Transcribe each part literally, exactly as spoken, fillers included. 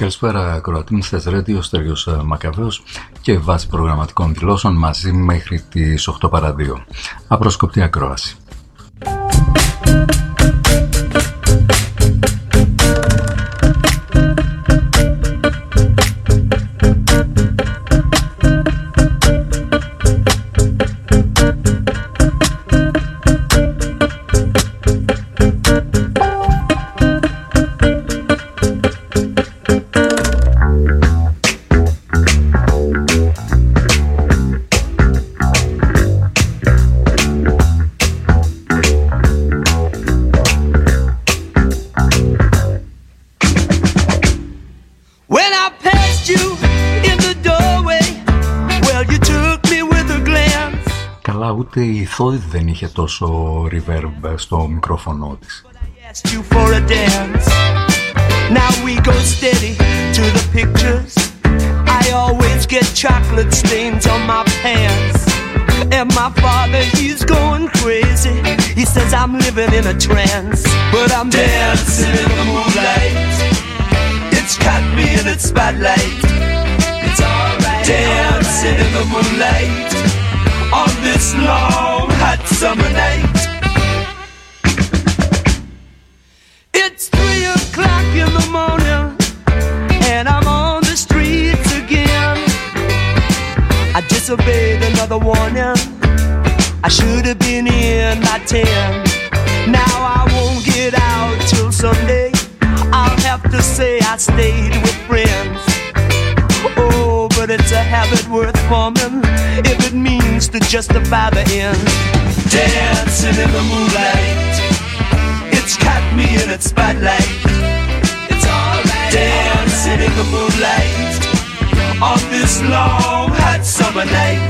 Καλησπέρα ακροατή μου, στις Radio Στέργιος Μακαβαίος και βάση προγραμματικών δηλώσεων μαζί μέχρι τις οκτώ παρά δύο. Απρόσκοπτη ακρόαση. Η Θόδη δεν είχε τόσο reverb στο μικρόφωνο της. Now we go steady to the pictures. I always get chocolate stains on my pants. And my father, he's going crazy. He says I'm living in a trance. But I'm dancing in the moonlight. It's caught me in its spotlight. It's alright. Dancing in the moonlight. On this long hot summer night. It's three o'clock in the morning and I'm on the streets again. I disobeyed another warning. I should have been in by ten. Now I won't get out till Sunday. I'll have to say I stayed with friends. Oh, but it's a habit worth forming if it means to justify the end. Dancing in the moonlight. It's caught me in its spotlight. It's alright. Dancing in the moonlight on this long hot summer night.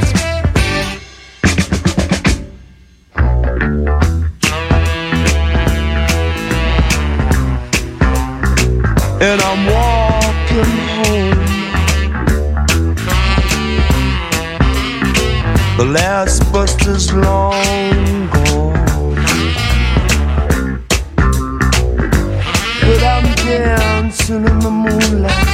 And I'm walking home. The last bus is long gone, but I'm dancing in the moonlight.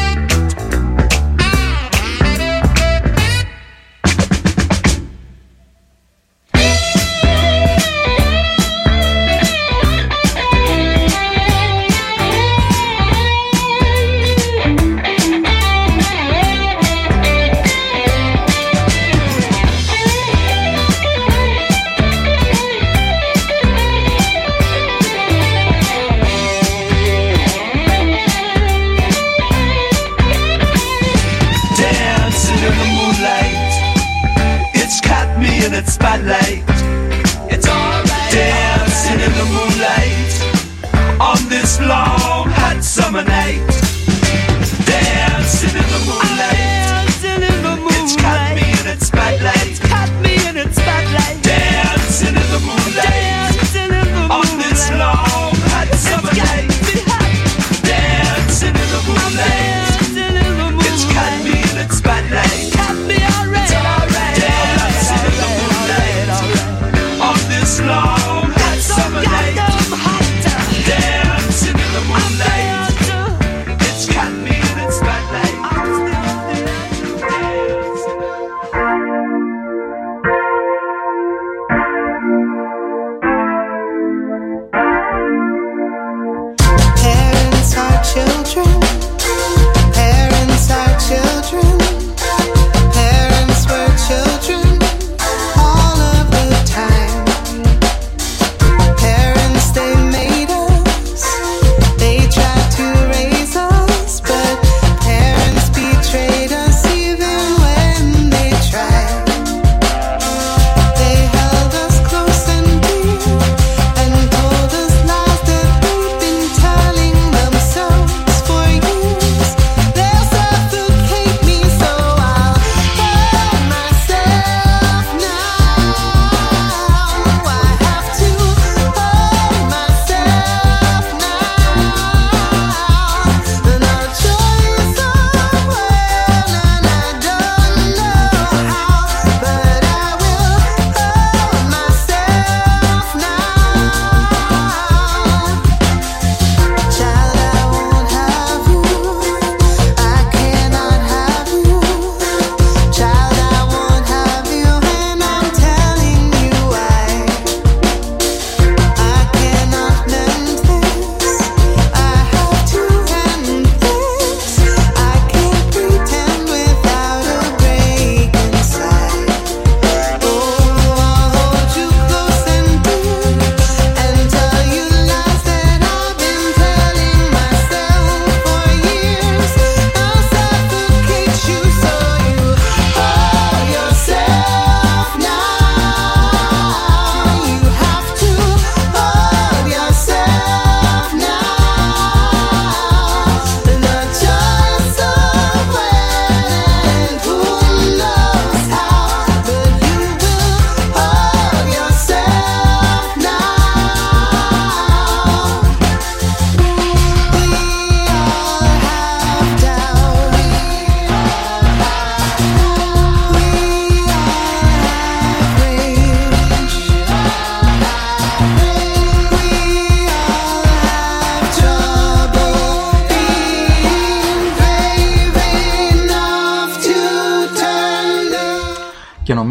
Spotlight. It's alright. Dancing in the moonlight on this long hot summer night. Dancing in the moonlight. Dancing in the moonlight. It's caught me in its spotlight. It's caught me in its spotlight. Dancing in the moonlight. Dancing in the moonlight on this long hot summer night. Dancing in the moonlight. Dancing in the moonlight. It's caught me in its spotlight. It's caught me already. It's alright. Dancing in the moonlight on this long hot summer night. Dancing in the moonlight. It's caught me in its spotlight. Parents are children. Parents are children. Parents were children all of the time.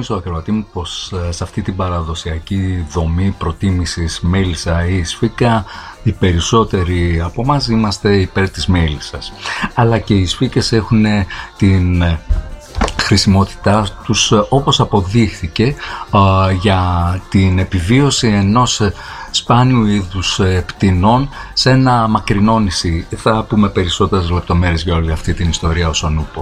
θυμίσω, ακροατή μου, πως σε αυτή την παραδοσιακή δομή προτίμησης μέλισσα ή σφίκα, οι περισσότεροι από εμάς είμαστε υπέρ της μέλισσας. Αλλά και οι σφίκες έχουν την χρησιμότητά τους, όπως αποδείχθηκε, για την επιβίωση ενός σπάνιου είδους πτηνών σε ένα μακρινό νησί. Θα πούμε περισσότερες λεπτομέρειες για όλη αυτή την ιστορία όσον ούπο.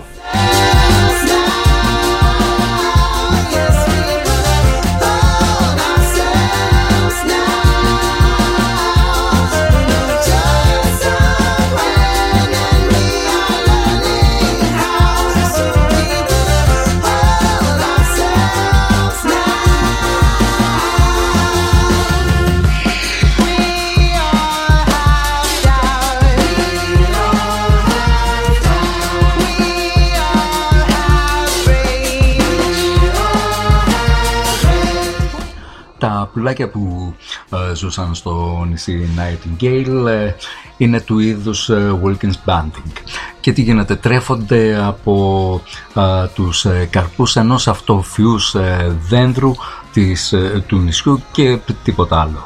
Τα πουλάκια που ε, ζούσαν στο νησί Nightingale ε, είναι του είδους ε, Wilkins Banting. Και τι γίνεται, τρέφονται από ε, τους ε, καρπούς ενός αυτοφυούς ε, δένδρου της, ε, του νησιού και τίποτα άλλο.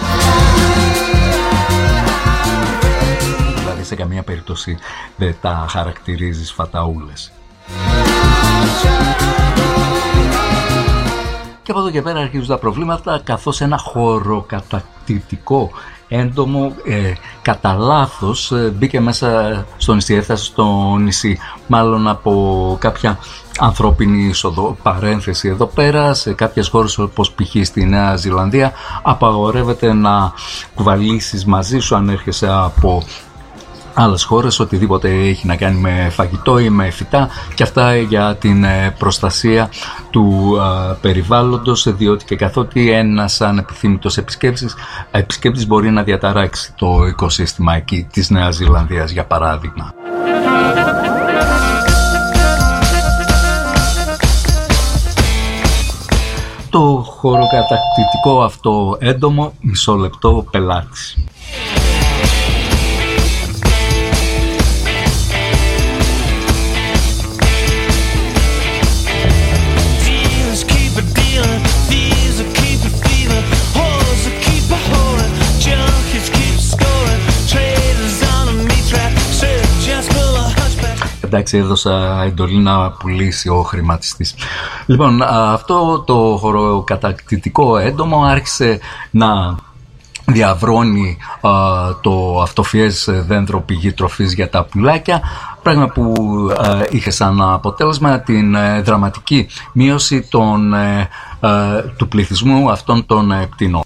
Δηλαδή σε καμία περίπτωση δεν τα χαρακτηρίζεις φαταούλες. Και από εδώ και πέρα αρχίζουν τα προβλήματα, καθώς ένα χωροκατακτητικό έντομο ε, κατά λάθος ε, μπήκε μέσα στο νησί, έφτασε στο νησί μάλλον από κάποια ανθρώπινη είσοδο. Παρένθεση εδώ πέρα, σε κάποιες χώρες όπως π.χ. στη Νέα Ζηλανδία απαγορεύεται να κουβαλήσεις μαζί σου αν έρχεσαι από άλλες χώρες οτιδήποτε έχει να κάνει με φαγητό ή με φυτά, και αυτά για την προστασία του α, περιβάλλοντος, διότι και καθότι ένας ανεπιθύμητος επισκέπτης, επισκέπτης μπορεί να διαταράξει το οικοσύστημα εκεί της Νέας Ζηλανδίας, για παράδειγμα. Το χωροκατακτητικό αυτό έντομο, μισό λεπτό, πελάτης. Εντάξει, έδωσα εντολή να πουλήσει ο χρηματιστής. Λοιπόν, αυτό το χωροκατακτητικό έντομο άρχισε να διαβρώνει α, το αυτοφιές δέντρο πηγή τροφής για τα πουλάκια, πράγμα που α, είχε σαν αποτέλεσμα την ε, δραματική μείωση των, ε, ε, του πληθυσμού αυτών των ε, πτηνών.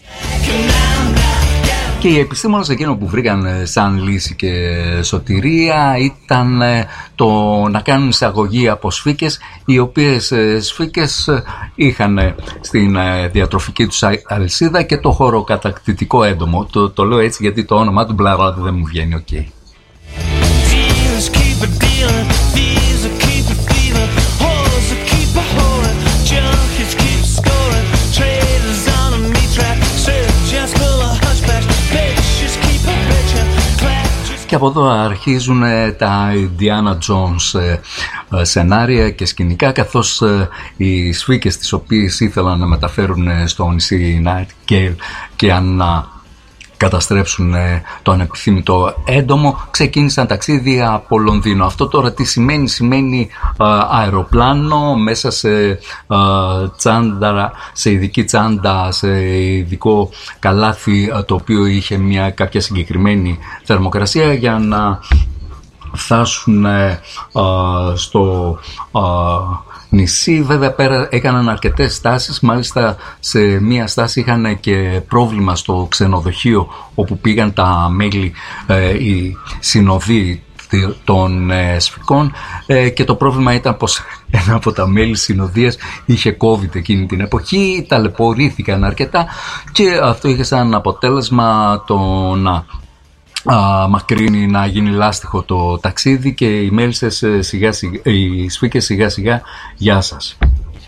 Και οι επιστήμονες εκείνο που βρήκαν σαν λύση και σωτηρία ήταν το να κάνουν εισαγωγή από σφίκες, οι οποίες σφίκες είχαν στην διατροφική τους αλυσίδα και το χωροκατακτητικό έντομο. Το, το λέω έτσι γιατί το όνομα του μπλαρά δεν μου βγαίνει οκ. Okay. Και από εδώ αρχίζουν τα Indiana Jones σενάρια και σκηνικά, καθώς οι σφίκες τις οποίες ήθελαν να μεταφέρουν στο νησί Nightingale και να καταστρέψουν το ανεπιθύμητο έντομο ξεκίνησαν ταξίδι από Λονδίνο. Αυτό τώρα τι σημαίνει? Σημαίνει αεροπλάνο μέσα σε τσάντα, σε ειδική τσάντα, σε ειδικό καλάθι, το οποίο είχε μια κάποια συγκεκριμένη θερμοκρασία για να φτάσουν στο νησί. Βέβαια πέρα έκαναν αρκετές στάσεις, μάλιστα σε μία στάση είχαν και πρόβλημα στο ξενοδοχείο όπου πήγαν τα μέλη, ε, οι συνοδοί των ε, σφικών, ε, και το πρόβλημα ήταν πως ένα από τα μέλη συνοδείας είχε COVID εκείνη την εποχή, ταλαιπωρήθηκαν αρκετά και αυτό είχε σαν αποτέλεσμα το να Α, μακρύνει, να γίνει λάστιχο το ταξίδι και οι μέλισσες σιγά σιγά, οι σφίκες σιγά σιγά, γεια σας.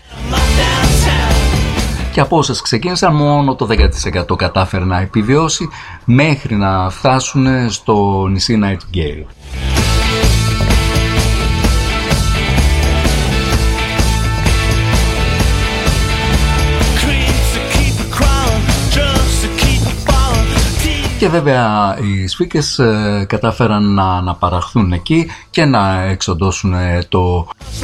Και από όσες ξεκίνησαν μόνο το δέκα τοις εκατό κατάφερε να επιβιώσει μέχρι να φτάσουν στο νησί Nightingale. Και βέβαια οι Σφίκες ε, κατάφεραν να, να παραχθούν εκεί και να εξοντώσουν ε, το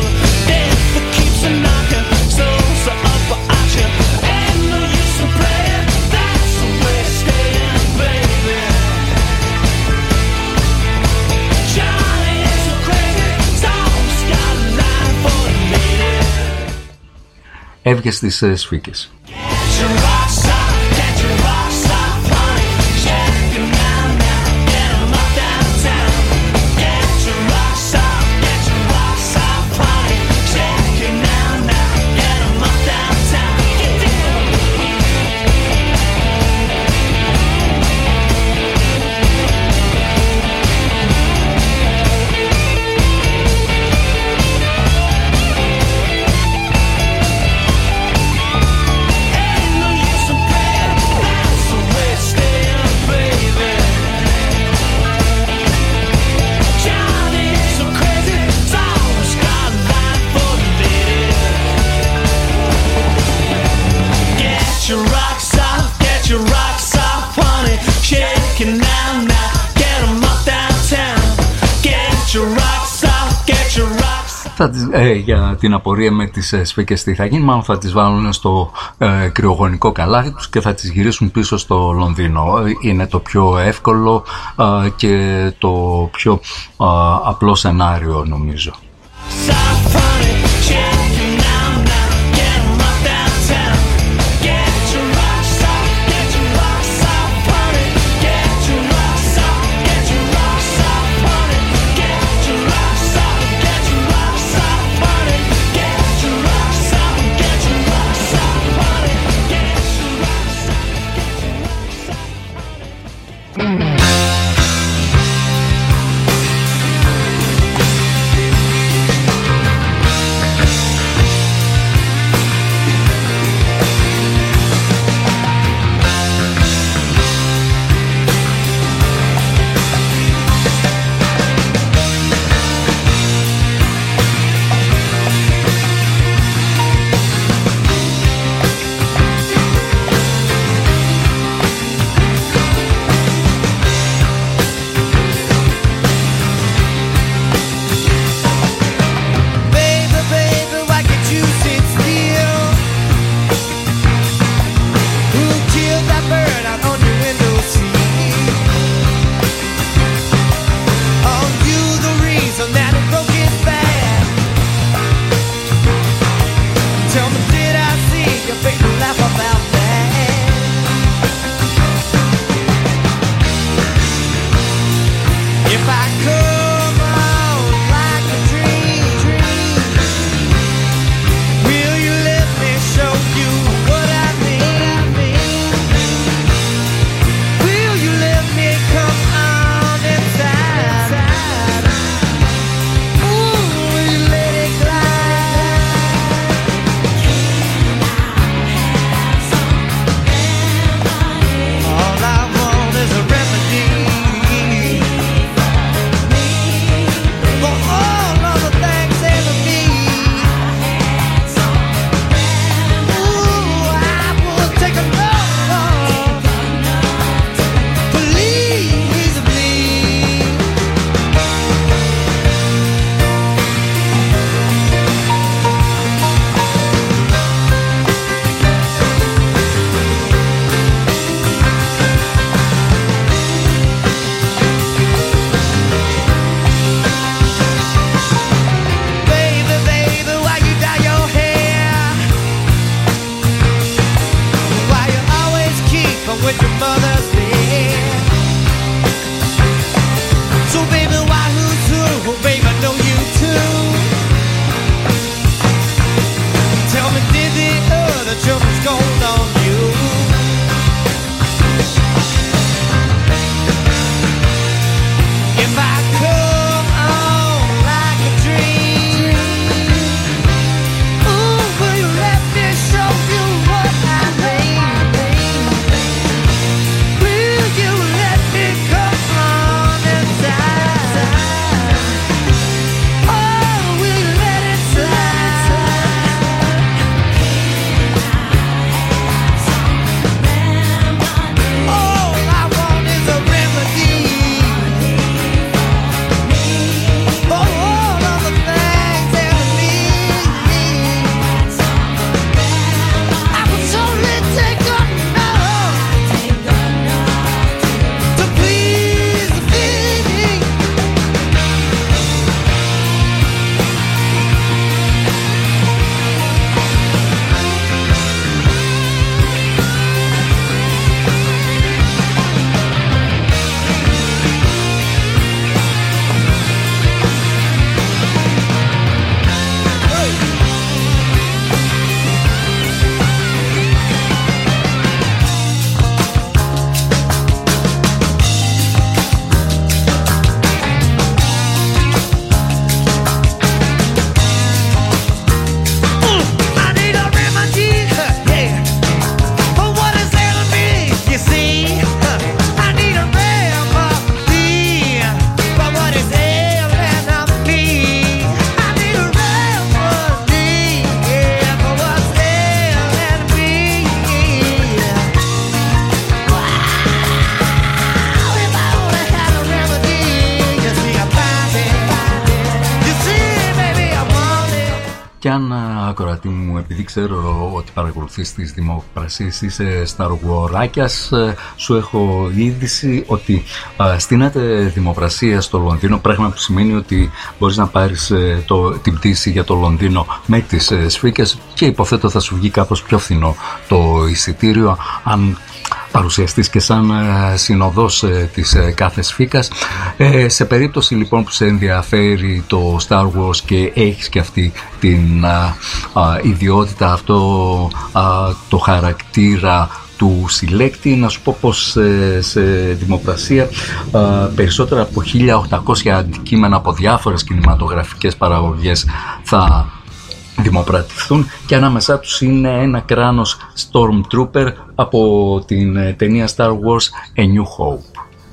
έβγε στις ε, Σφίκες. Θα τις, ε, για την απορία με τις ε, Σφίκες τι θα γίνει, μάλλον θα τις βάλουν στο ε, κρυογονικό καλάθι τους και θα τις γυρίσουν πίσω στο Λονδίνο. Είναι το πιο εύκολο ε, και το πιο ε, απλό σενάριο, νομίζω. Δωρεάν ακροατή μου, επειδή ξέρω ότι παρακολουθείς τις δημοπρασίες, είσαι σταργοράκιας, σου έχω είδηση ότι στείνεται δημοπρασία στο Λονδίνο, πράγμα που σημαίνει ότι μπορείς να πάρεις το, την πτήση για το Λονδίνο με τις σφίκες και υποθέτω θα σου βγει κάπως πιο φθηνό το εισιτήριο αν παρουσιαστείς και σαν συνοδός της κάθε σφίκας. Ε, σε περίπτωση λοιπόν που σε ενδιαφέρει το Star Wars και έχεις και αυτή την α, α, ιδιότητα, αυτό α, το χαρακτήρα του συλλέκτη, να σου πω πως ε, σε δημοπρασία α, περισσότερα από χίλια οκτακόσια αντικείμενα από διάφορες κινηματογραφικές παραγωγές θα δημοπρατηθούν και ανάμεσά τους είναι ένα κράνος Stormtrooper από την ταινία Star Wars A New Hope.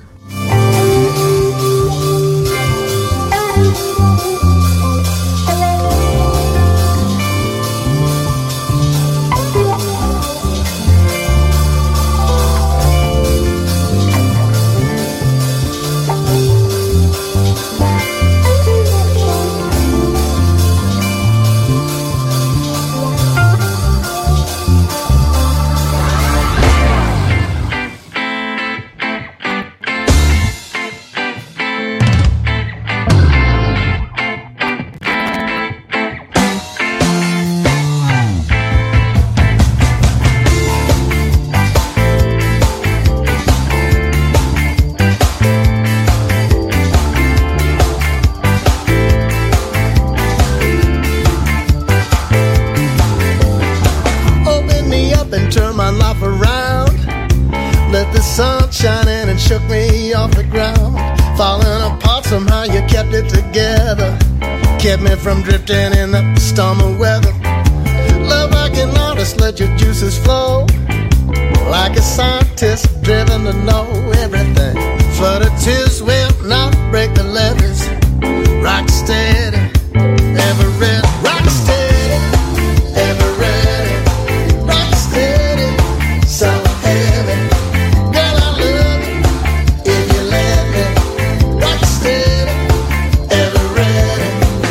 Kept me from drifting in the storm of weather. Love like an artist, let your juices flow. Like a scientist, driven to know everything. Flood of tears will not break the levees. Rock steady, ever ready. Rock steady, ever ready. Rock steady, so heavy. Girl, I love you if you let me. Rock steady, ever ready.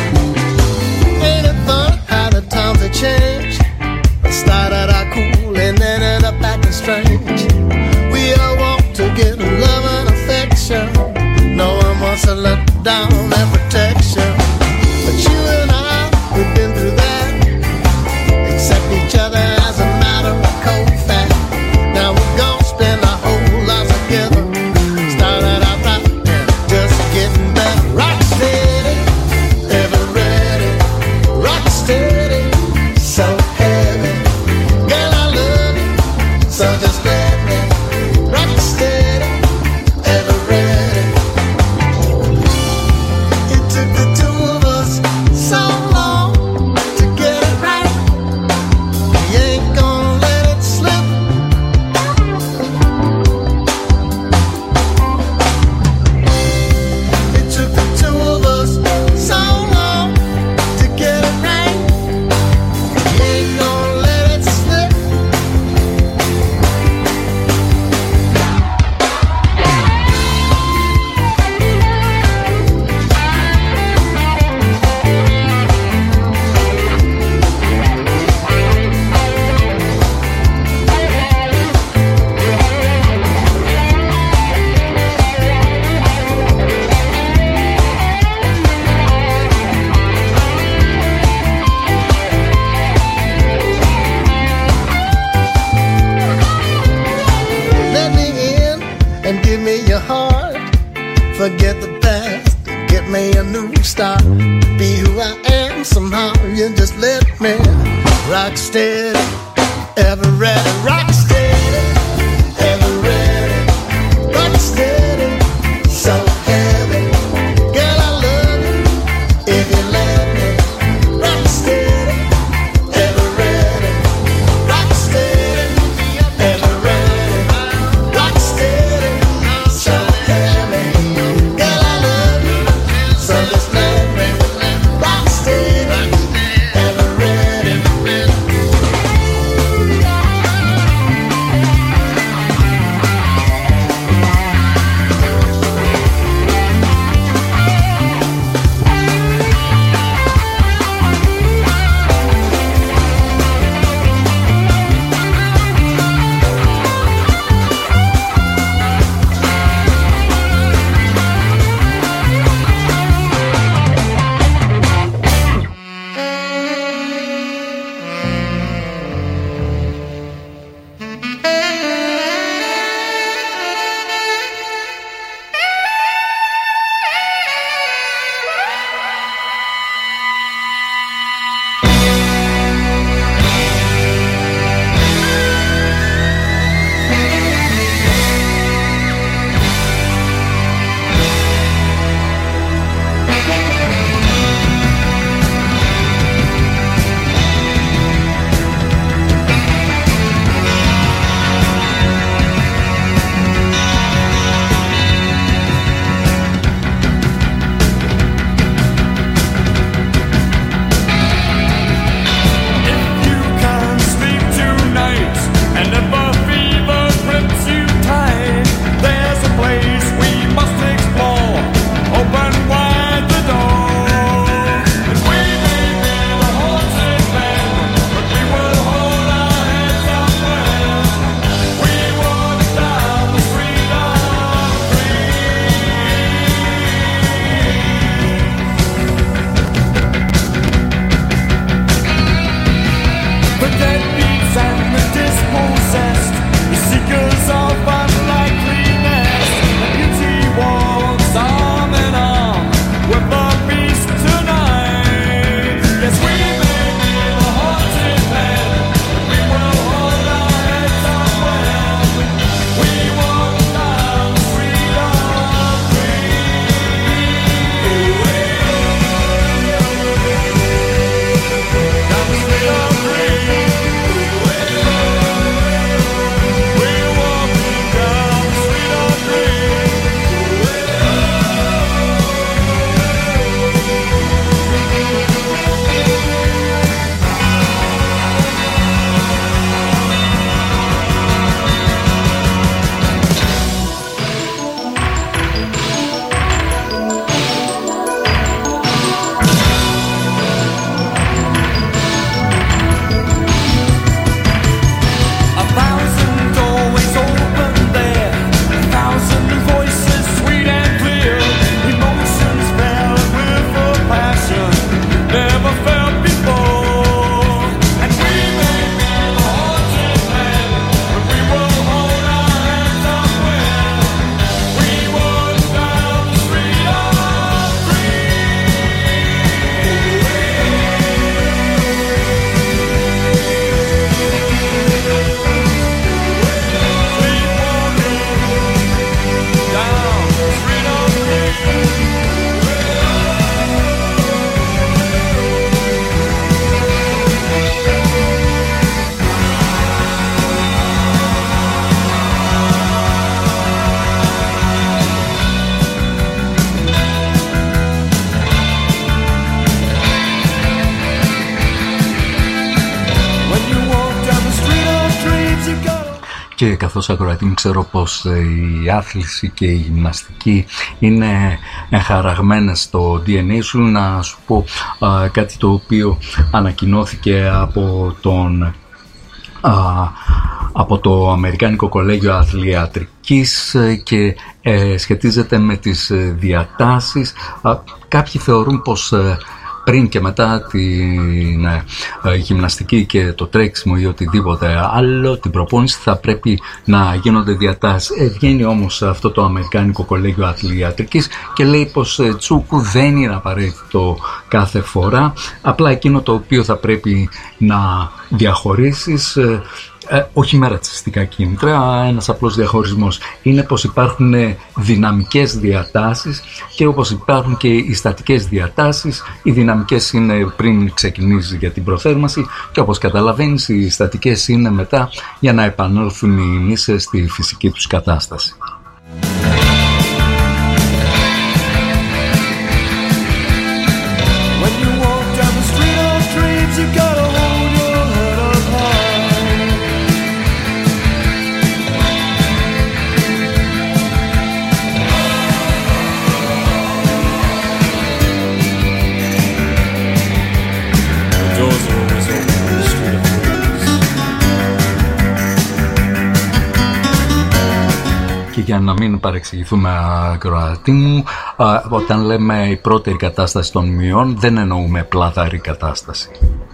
Change. Started out cool and then ended up acting strange. We all want to get love and affection. No one wants to let down their protection. But you and I, we've been through that. Accept each other as a matter of cold fact. Now we're gonna spend our whole lives together. Started out right and just getting better. Rock steady, ever ready. Rock steady. So heavy, girl, I love you, so just let me rock steady, ever ready. It took the two of us so long to get it right. We ain't gonna let it slip. It took the two of us so long to get it right. Ain't gonna let it slip. Forget the past, get me a new start. Be who I am somehow, you just let me rock steady, ever ready. Rock steady, ever ready. Rock steady, so heavy. Girl, I love you if you let me. Rock steady, ever ready. Rock steady, ever ready. Rock steady, so heavy. και καθώς ακροατή μου ξέρω πως η άθληση και η γυμναστική είναι εγχαραγμένες στο ντι εν έι σου, να σου πω α, κάτι το οποίο ανακοινώθηκε από τον α, από το Αμερικάνικο Κολέγιο Αθλιατρικής και ε, σχετίζεται με τις διατάσεις. Α, κάποιοι θεωρούν πως ε, πριν και μετά την ε, γυμναστική και το τρέξιμο ή οτιδήποτε άλλο, την προπόνηση, θα πρέπει να γίνονται διατάσεις. Ε, βγαίνει όμως αυτό το Αμερικάνικο Κολέγιο Αθλιατρικής και λέει πως ε, τσούκου δεν είναι απαραίτητο κάθε φορά, απλά εκείνο το οποίο θα πρέπει να διαχωρίσεις ε, Ε, όχι με ρατσιστικά κίνητρα, ένας απλός διαχωρισμός είναι πως υπάρχουν δυναμικές διατάσεις και όπως υπάρχουν και οι στατικές διατάσεις. Οι δυναμικές είναι πριν ξεκινήσεις για την προθέρμανση και όπως καταλαβαίνεις οι στατικές είναι μετά για να επανέλθουν οι μύσες στη φυσική τους κατάσταση. Και για να μην παρεξηγηθούμε ακροατή μου, όταν λέμε η πρώτερη κατάσταση των μειών δεν εννοούμε πλαθαρή κατάσταση.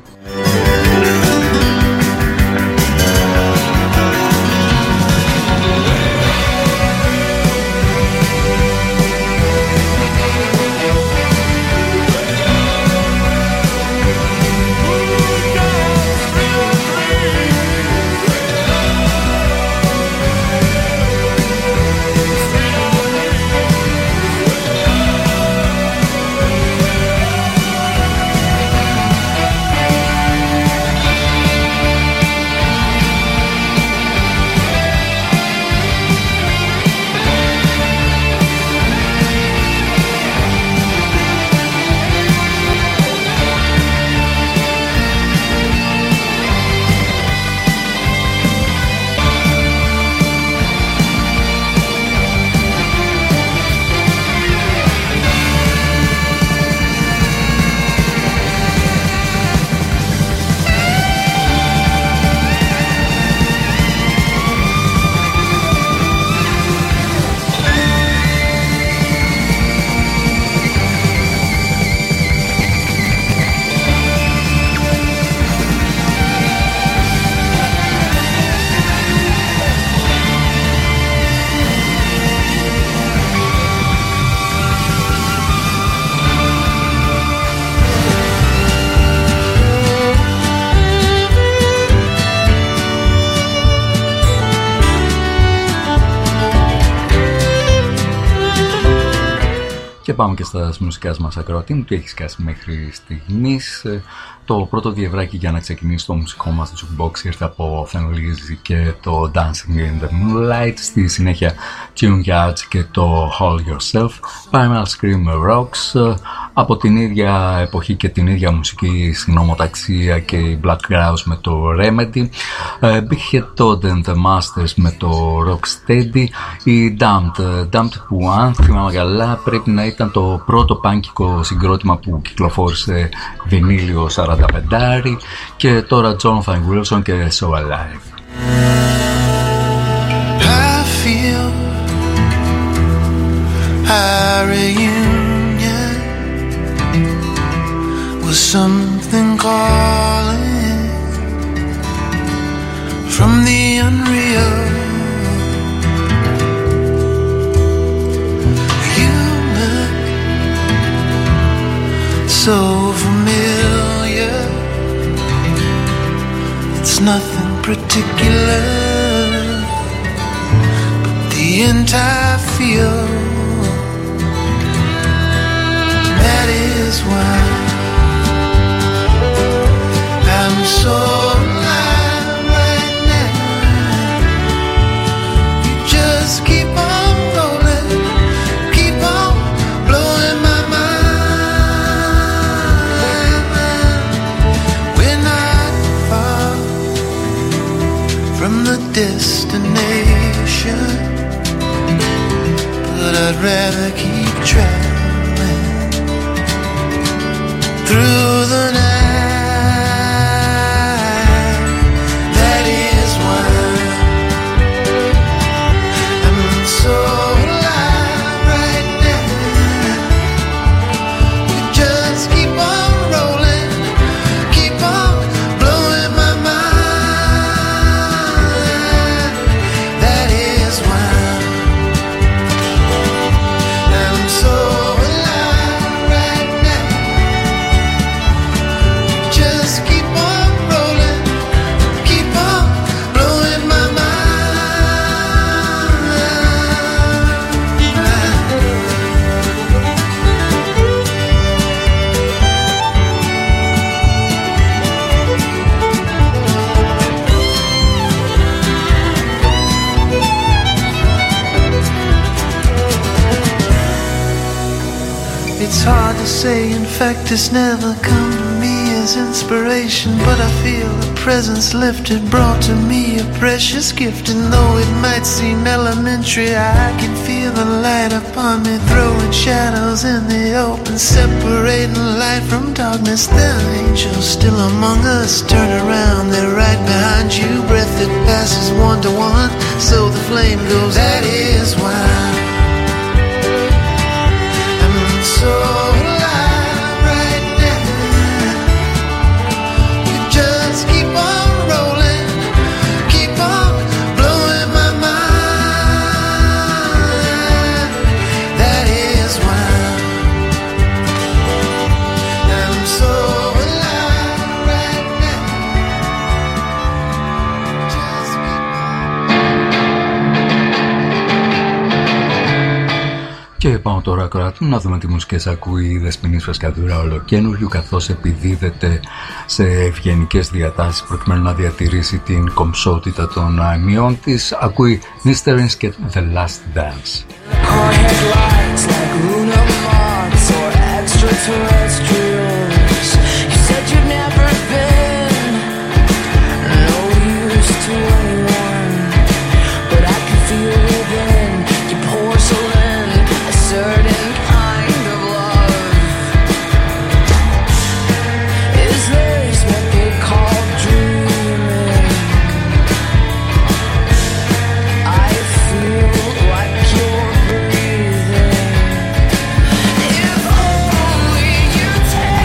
Και πάμε και στα μουσικά μας ακροατή μου. Τι έχεις κάνει μέχρι στιγμής? Το πρώτο διευράκι για να ξεκινήσει το μουσικό μας jukebox ήρθε από Thin Lizzy και το Dancing in the Moonlight. Στη συνέχεια Tune Yards και το Hold Yourself. Primal Scream Rocks από την ίδια εποχή και την ίδια μουσική συνομοταξία και η Black Grouse με το Remedy. Big Head Todd and the Masters με το Rocksteady. Η Damned, Damned που αν θυμάμαι καλά πρέπει να ήταν το πρώτο πάνκικο συγκρότημα που κυκλοφόρησε βινίλιο σαράντα πέντε. Και τώρα Jonathan Wilson και So Alive. I feel a reunion with something calling from the unreal. You look so familiar. It's nothing particular, but the entire feel. That is why I'm so alive right now. You just keep on rolling, keep on blowing my mind. We're not far from the destination. I'd rather keep traveling through the night. That is why I'm so alive right now. You just keep on rolling, keep on blowing my mind. That is why I'm so alive right now. Just keep on rolling, keep on blowing my mind. It's hard to say, in fact it's never come to me as inspiration, but I feel a presence lifted, brought to me a precious gift. And though it might seem elementary, I can feel the light upon me, throwing shadows in the open, separating light from darkness. There are angels still among us, turn around, they're right behind you. Breath that passes one to one, so the flame goes. That is why so alive right now. You just keep on rolling, keep on blowing my mind. That is why I'm so alive right now. Just keep on. Και πάμε τώρα κρατούν να δούμε τι μουσικές ακούει η Δεσποινής Φρεσκαδούρα ολοκένουργιου, καθώς επιδίδεται σε ευγενικές διατάσεις προκειμένου να διατηρήσει την κομψότητα των αμοιών της. Ακούει Mysteries και The Last Dance. If only you take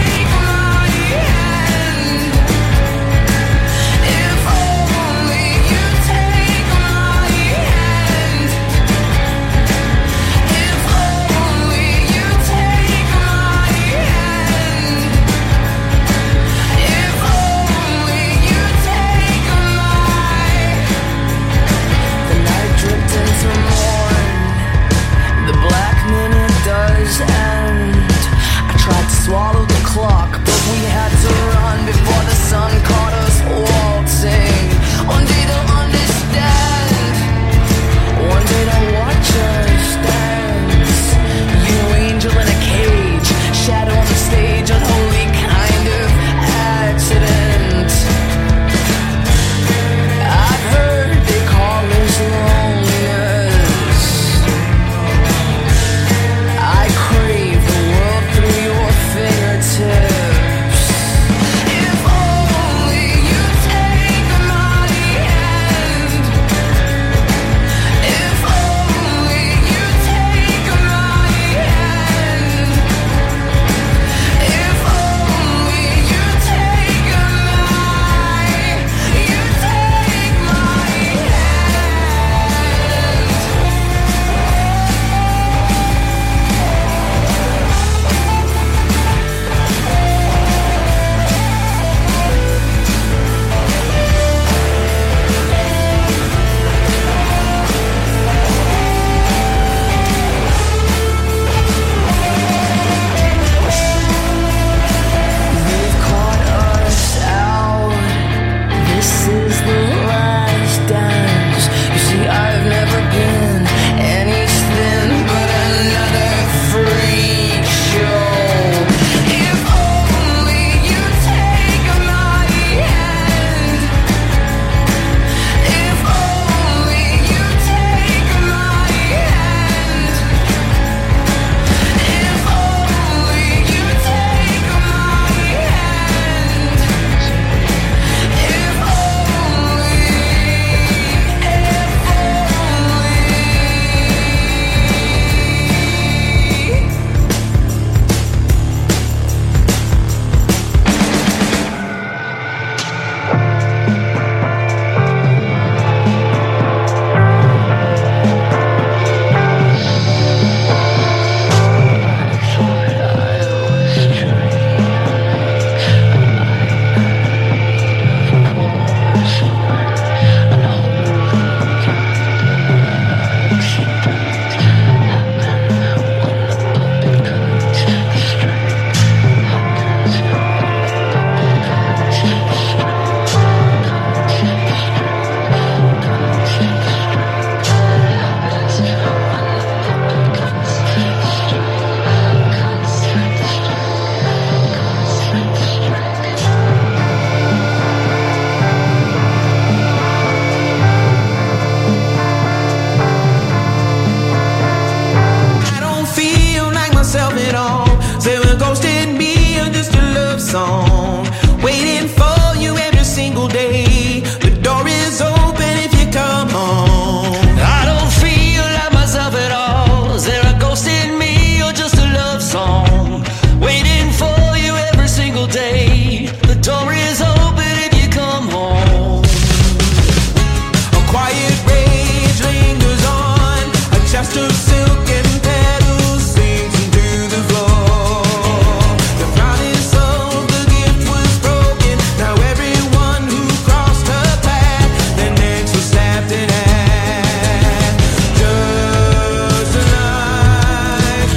song, waiting for you every single day. The door is open if you come home. I don't feel like myself at all. Is there a ghost in me or just a love song? Waiting for you every single day. The door is open if you come home. A quiet rage lingers on, a chest of silk and petals sinks into the floor. The promise of the gift was broken. Now everyone who crossed her path, their necks were snapped in half. Just like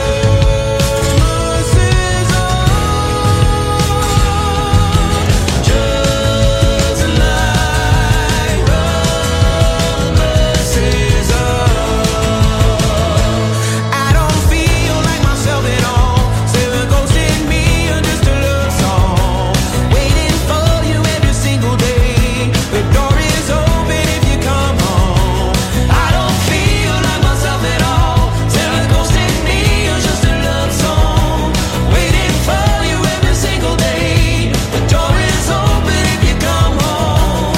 promises are. Just like promises are. I don't feel like myself at all. Still a ghost in me or just a love song, waiting for you every single day. The door is open if you come home. I don't feel like myself at all. Still a ghost in me or just a love song, waiting for you every single day. The door is open if you come home.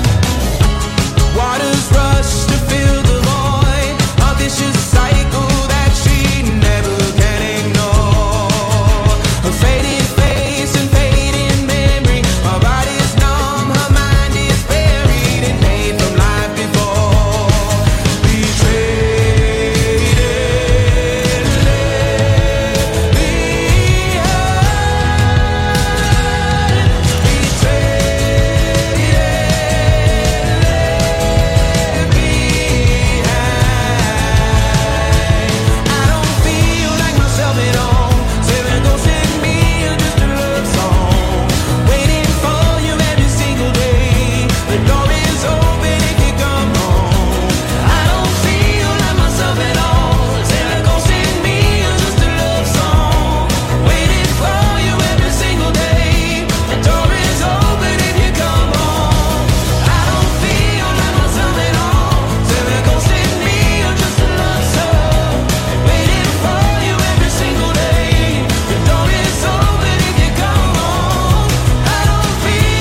Waters rush to fill the void, a vicious cycle that she never can ignore. Her faded face and fading memory, her body's numb, her mind is buried and made from life before. Betrayed and left behind. Betrayed and left behind. I don't feel like myself at all. Seven ghosts in me or just a love song, waiting for you every single day. The door is open if you come home. I don't feel like myself at all. Seven ghosts in me or just a love song, waiting for you every single day. The door is open if you come home. I don't feel like myself at all. Seven ghosts in me or just a love song, waiting for you every single day. The door is open if you come home. I don't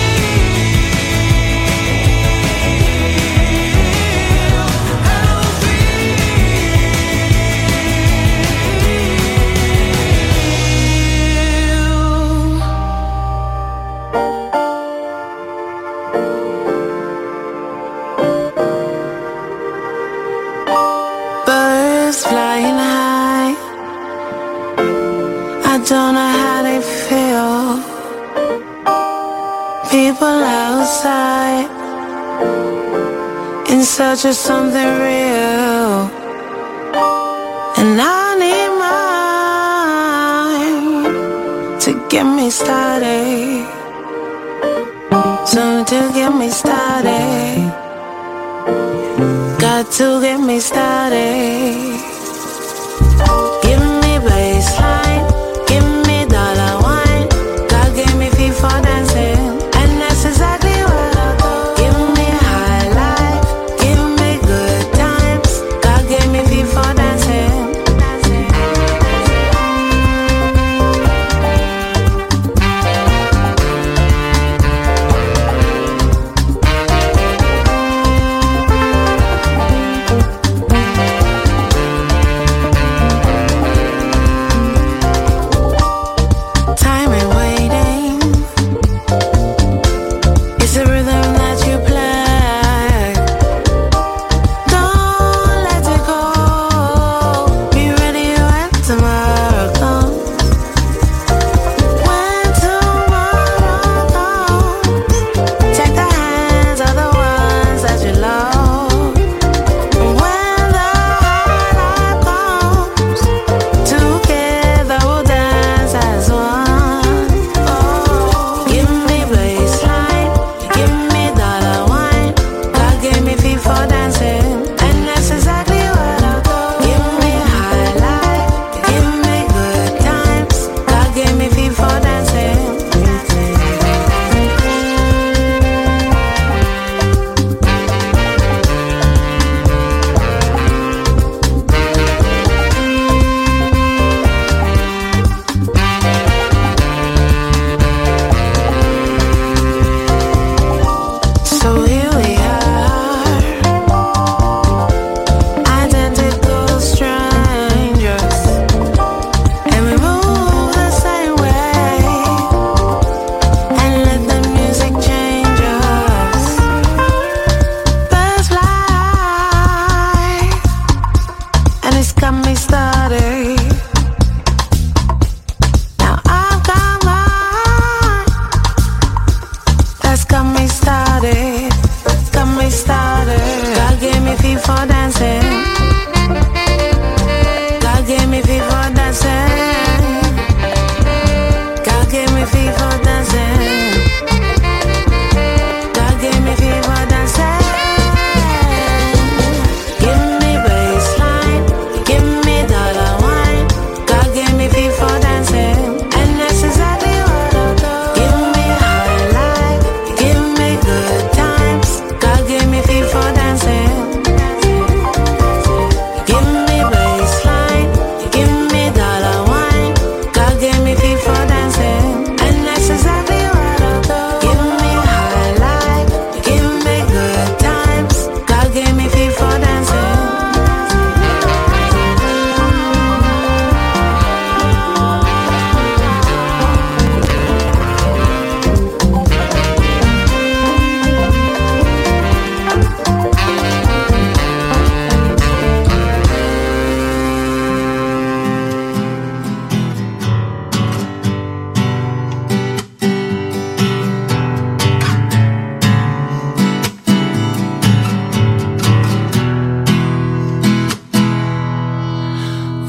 Birds flying high, I don't know how they feel. People outside in search of something real, and I need mine to get me started, something to get me started. Got to get me started. Give me baseline, give me dollar wine. God gave me feet for dancing, and that's exactly what I do. Give me high life, give me good times. God gave me feet for dancing.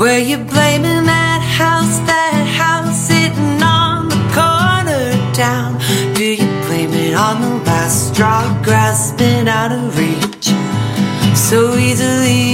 Where you blaming that house, that house sitting on the corner town? Do you blame it on the last straw, grasping out of reach so easily?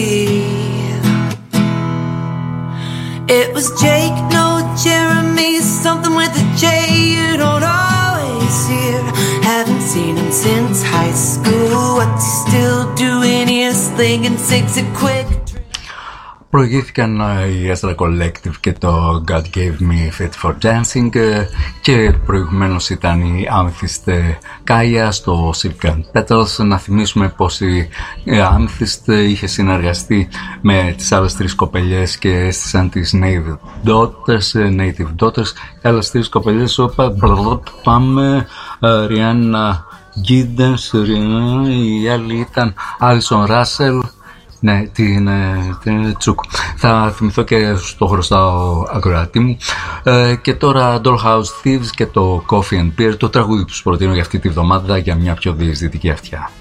It was Jake, no Jeremy, something with a J you don't always hear. Haven't seen him since high school. What's he still doing here, slinging six a quick? Προηγήθηκαν οι Ezra Collective και το God Gave Me Fit for Dancing και προηγουμένως ήταν η Amethyst Kaya στο Silk and Petals. Να θυμίσουμε πως η Amethyst είχε συνεργαστεί με τις άλλες τρεις κοπελιές και έστησαν τις Native Daughters, Native Daughters. Οι άλλες τρεις κοπελιές πάμε Rihanna Giddens, η άλλη ήταν Alison Russell. Ναι, την, την Τσούκ. Θα θυμηθώ και στο χρωστάω ακροατή μου. Ε, και τώρα Dollhouse Thieves και το Coffee and Beer, το τραγούδι που σου προτείνω για αυτή τη βδομάδα για μια πιο διεισδυτική αυτιά.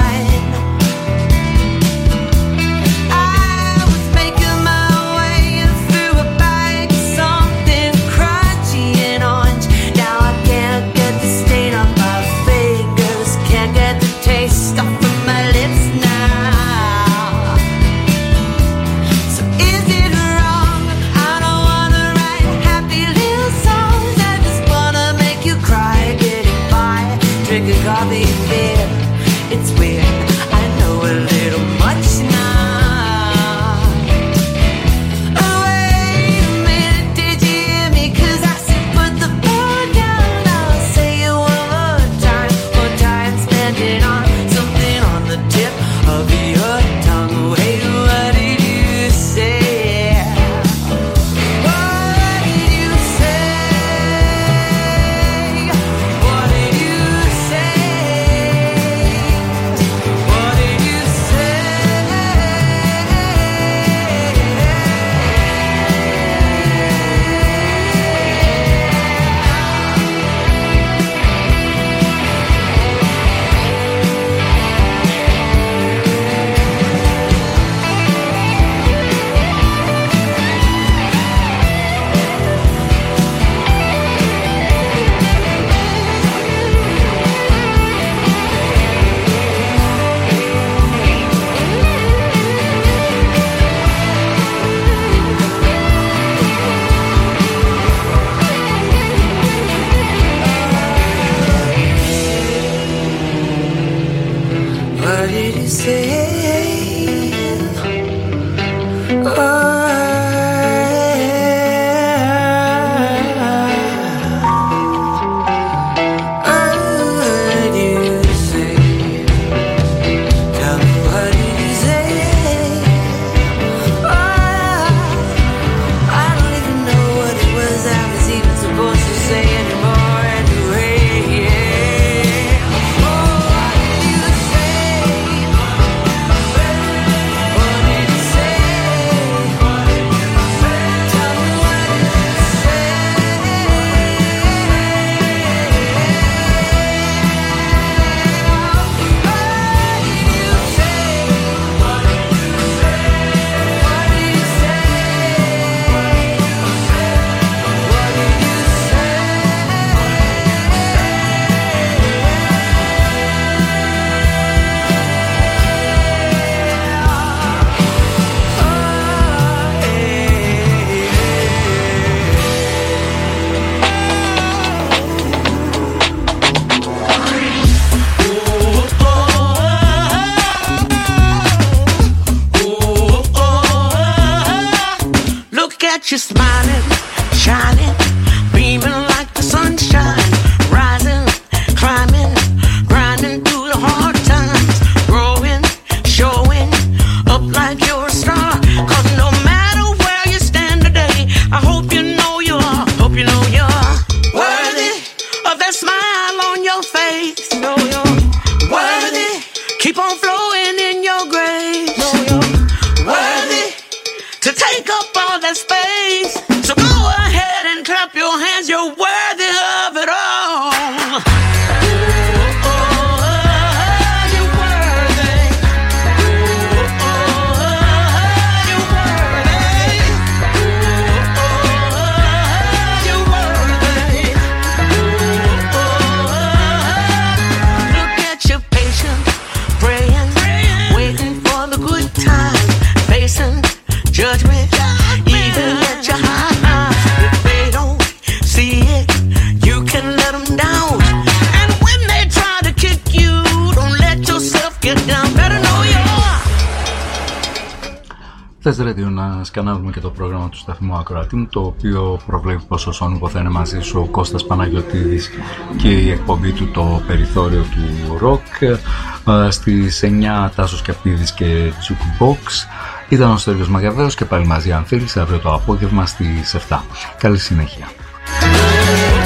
I was making my way in face. Know you're worthy. Keep on flowing in your grave. Know you're worthy to take up all that space. So go ahead and clap your hands. You're worthy of it all. Judgment, even at your high. If they don't see it, you can let them down. And when they try to kick you, don't let yourself get down. Better know you are. Θες Radio να σκανάρουμε και το πρόγραμμα του σταθμού ακροατή μου, το οποίο προβλέπει πως ο Σόνικο θα είναι μαζί σου ο Κώστας Παναγιωτίδης και η εκπομπή του το περιθώριο του ροκ. Στις εννιά Τάσος Καπίδης και Jukebox. Ήταν ο Στέλιος Μαγαβαίος και πάλι μαζί αν θέλεις αύριο το απόγευμα στις εφτά. Καλή συνέχεια.